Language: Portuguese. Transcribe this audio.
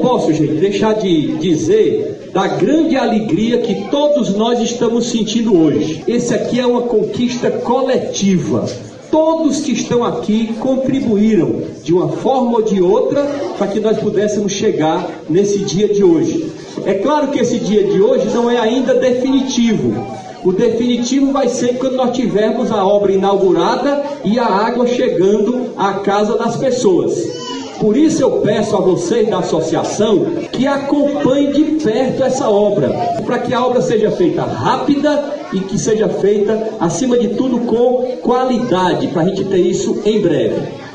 posso, gente, deixar de dizer da grande alegria que todos nós estamos sentindo hoje. Esse aqui é uma conquista coletiva. Todos que estão aqui contribuíram de uma forma ou de outra para que nós pudéssemos chegar nesse dia de hoje. É claro que esse dia de hoje não é ainda definitivo. O definitivo vai ser quando nós tivermos a obra inaugurada e a água chegando à casa das pessoas. Por isso eu peço a vocês da associação que acompanhem de perto essa obra, para que a obra seja feita rápida e que seja feita, acima de tudo, com qualidade, para a gente ter isso em breve.